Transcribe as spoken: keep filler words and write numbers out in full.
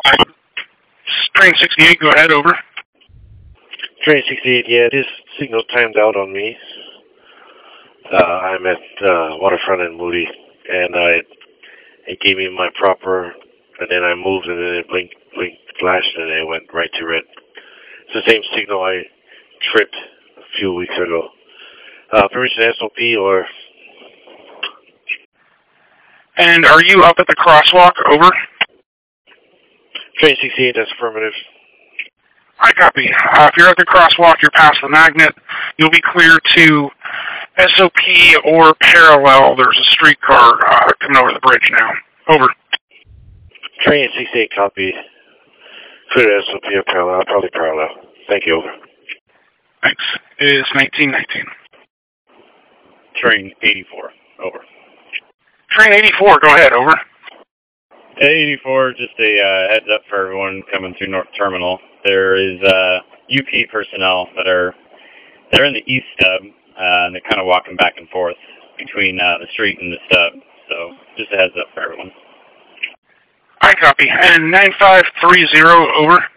Train sixty-eight, go ahead, over. Train sixty-eight, yeah, it is signal timed out on me. Uh, I'm at uh, Waterfront and Moody, and I it gave me my proper, and then I moved, and then it blinked, blinked, flashed, and it went right to red. It's the same signal I tripped a few weeks ago. Uh, permission S O P or... And are you up at the crosswalk, over? Train sixty-eight, that's affirmative. I copy. Uh, if you're at the crosswalk, you're past the magnet. You'll be clear to S O P or parallel. There's a streetcar uh, coming over the bridge now. Over. Train sixty-eight, copy. Clear to S O P or parallel. Probably parallel. Thank you, over. Thanks. It is nineteen nineteen. Train eighty-four, over. Train eighty-four, go ahead, over. eighty-four, just a uh, heads up for everyone coming through North Terminal. There is uh, U P personnel that are they're in the east stub, uh, and they're kind of walking back and forth between uh, the street and the stub. So just a heads up for everyone. I copy. And nine five three zero, over.